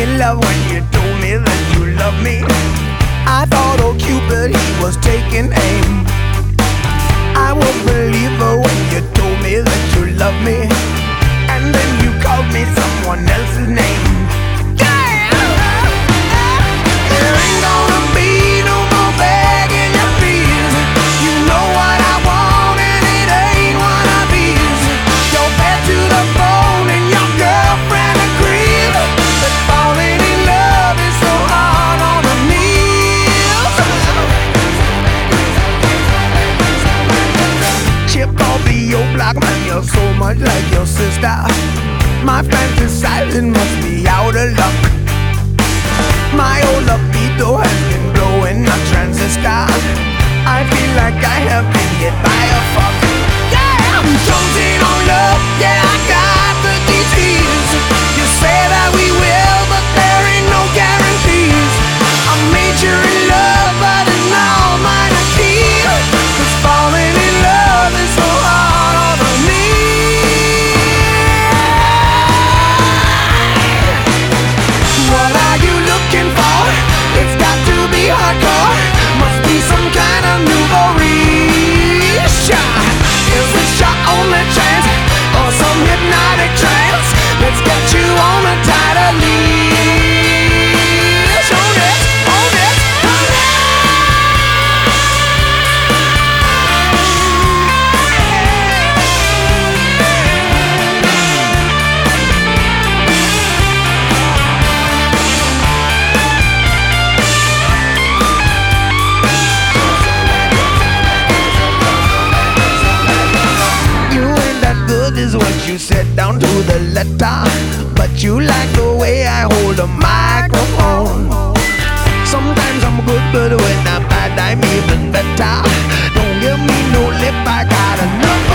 in love when you told me that you love me. I thought old Cupid, he was taking aim. I was a believer when you told me that you love me, and then you called me someone else's name. There ain't gonna be no more begging your please. You know what I want and it ain't what I please. You're fed to the bone and your girlfriend agrees that falling in love is so hard on the knees. Chip off the old block, man, you're so much like your sister. My fantasizing must be out of luck. My old libido has been blowing a transistor. I feel like I have been hit by a fuck. Yeah, I'm chosen on love. Yeah, I got the disease. You say that we will, but there ain't no guarantees. I made you in love, but it's now minor key. 'Cause falling in love is so hard on the knee. What are you looking for? It's got to be hardcore. Must be some kind of nouveau riche. Is this your only chance, or some hypnotic trance? Let's get you on a tighter leash. Hold it, hold it, hold it. You ain't that good is what you said down to the letter, but you like the way I hold a microphone. Sometimes I'm good, but when I'm bad I'm even better. Don't give me no lip, I got enough